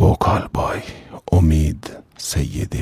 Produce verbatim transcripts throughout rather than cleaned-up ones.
Vokal boy Umid Seyyidi.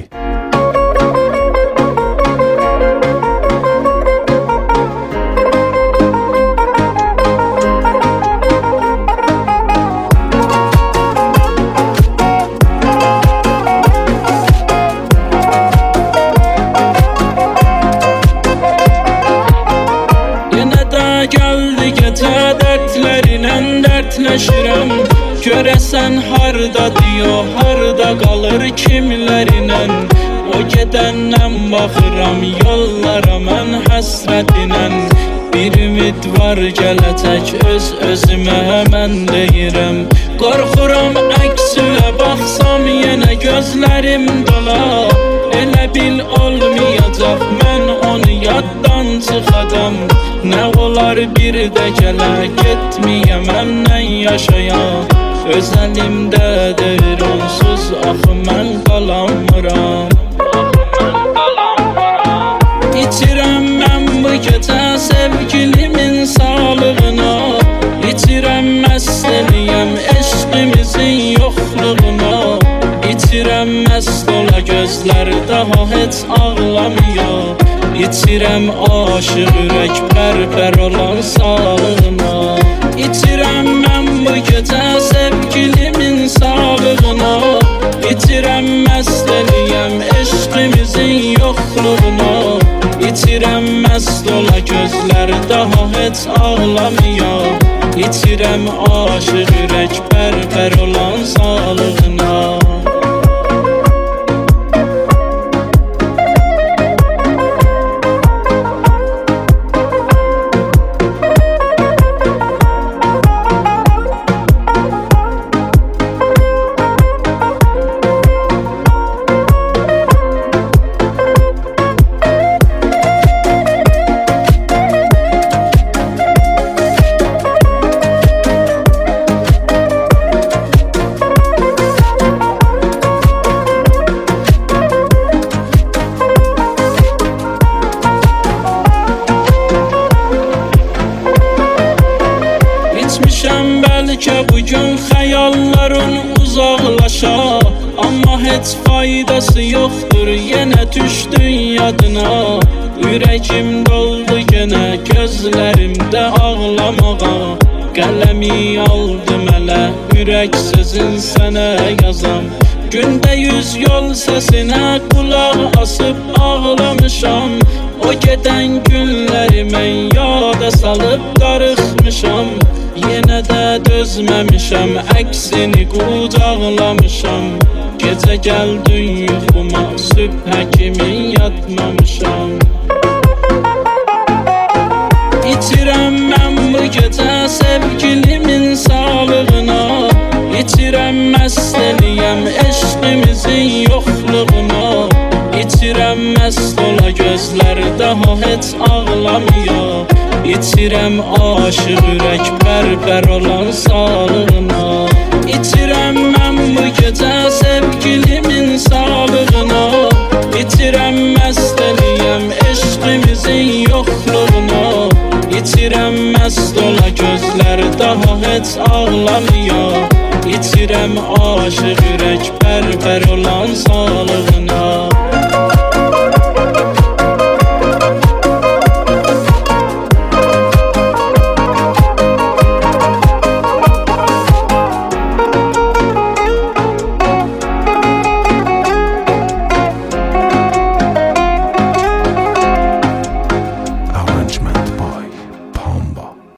Gəldi gecə dərdlərinlə dərdləşirəm. Görəsən harda diyor, harda qalır kimlərinlə. O gedəndən baxıram yollara mən həsrətinlə. Bir ümid var gələcək öz özümə mən deyirəm. Qorxuram əksülə baxsam yenə gözlərim dola. Elə bil olmayacaq mən onu yaddan çıxadam. Nə olar bir də gələ getməyəm məndən yaşaya. Öz əlimdədir onsuz axı mən qalamıram. İçirəm mən bu gecə sevgilimin sağlığına. İçirəm məst eləyəm eşqimizin yoxluğuna. İçirəm məst ola gözlər daha heç ağlamıyor. İçirəm aşıq ürək pərpər olan sağlığına. İçirəm mən bu gecə sevgilimin sağlığına. İçirəm məst eləyəm eşqimizin yoxluğuna. İçirəm məst ola gözlər daha heç ağlamıyor. İçirəm aşıq ürək pərpər olan sağlığına. İçmişəm bəlkə bugün xəyalların uzaqlaşa. Amma heç faydası yoxdur yenə düşdün yadına. Ürəkim doldu yenə gözlərimdə ağlamağa. Qələmi aldım ələ ürək sözün sənə yazam. Gündə yüz yol səsinə qulaq asıb ağlamışam. O gedən günləri mən yada salıb darıxmışam. Yenə də dözməmişəm, əksini qucaqlamışam. Gecə gəldin yuxuma, sübhə kimi yatmamışam. İçirəm mən bu gecə sevgilimin sağlığına. İçirəm məst eləyəm eşqimizin yoxluğuna. İçirəm məst ola gözlər daha heç ağlamıyor. İçirəm aşıq ürək pərpər olan sağlığına. İçirəm mən bu gecə sevgilimin sağlığına. İçirəm məst eləyəm eşqimizin yoxluğuna. İçirəm məst ola gözlər daha heç ağlamıyor. İçirəm aşıq ürək pərpər olan sağlığına.